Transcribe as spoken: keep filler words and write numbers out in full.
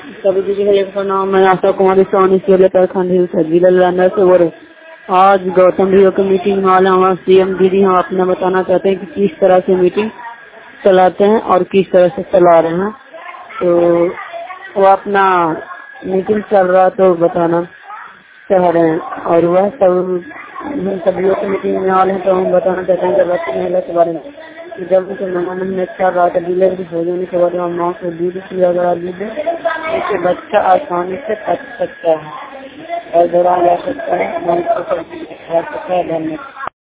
सभी दीदी भैया का नाम मैं आशा कुमारी सोनी से प्रखंड जिला लंदन से बोल रहे। आज गौतम भैया की मीटिंग में हमारे सीएम दीदी हम अपना बताना चाहते हैं कि किस तरह से मीटिंग चलाते हैं और किस तरह से चला रहे हैं। तो वो अपना मीटिंग चल रहा तो बताना चाह रहे हैं और वह सब सभी की मीटिंग में वाले हैं तो हम बताना चाहते हैं गर्भवती महिला के बारे में। जब उसे नौ महीने चल रहा था डिलीवरी हो जाने के बाद हम माँ को दूध पिया करा दीजिए, इससे बच्चा आसानी से पच सकता है और दौड़ा जा सकता है।